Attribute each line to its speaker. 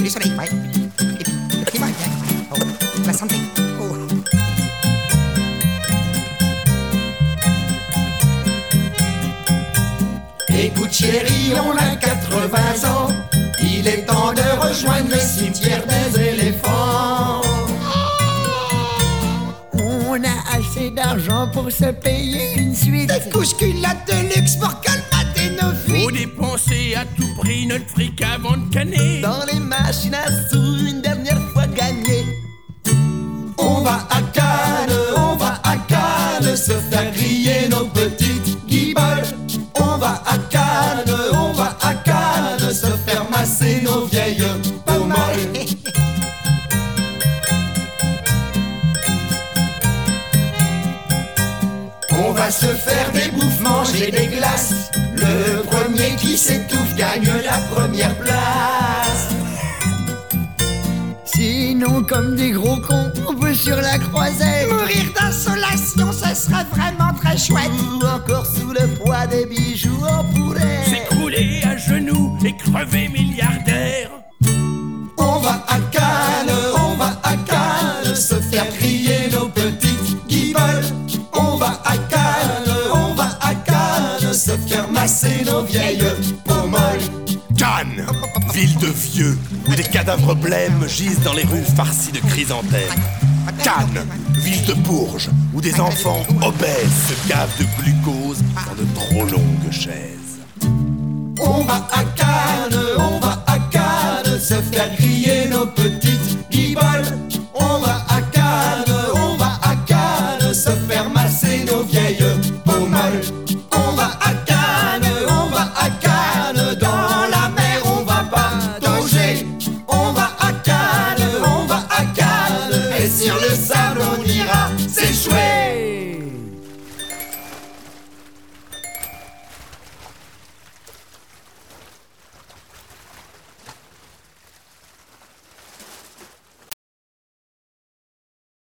Speaker 1: du soleil, ouais. Et puis, le climat est bien. Oh, la santé. Oh.
Speaker 2: Écoute chérie, on a 80 ans. Il est temps de rejoindre le cimetière des éléphants.
Speaker 3: On a assez d'argent pour se payer une suite.
Speaker 2: Des couches culottes de luxe pour colmater nos fuites.
Speaker 4: Faut dépenser à tout prix notre fric avant de canner.
Speaker 3: Dans les machines à sous, une dernière fois gagnée.
Speaker 2: On va à Cannes, on va à Cannes, se faire griller nos petites guiboles. On va à Cannes, on va à Cannes, se faire masser nos vieilles pommoles. On va se faire des bouffes, manger des glaces. Le premier qui s'étouffe gagne la première place.
Speaker 3: Sinon, comme des gros cons, on peut sur la croisette.
Speaker 1: Mourir d'insolation, ce serait vraiment très chouette.
Speaker 3: Ou encore sous le poids des bijoux, on pourrait
Speaker 4: S'écrouler à genoux et crever milliardaire.
Speaker 2: On va à Cannes, on va à Cannes, se faire crier nos petites guiboles. On va à Cannes, on va à Cannes, se faire masser nos vieilles pommoles.
Speaker 5: Cannes, ville de vieux, où des cadavres blêmes gisent dans les rues farcies de chrysanthèmes. Cannes, ville de Bourges, où des enfants obèses se gavent de glucose dans de trop longues chaises.
Speaker 2: On va à Cannes, on va à Cannes, se faire griller nos petites guiboles. On va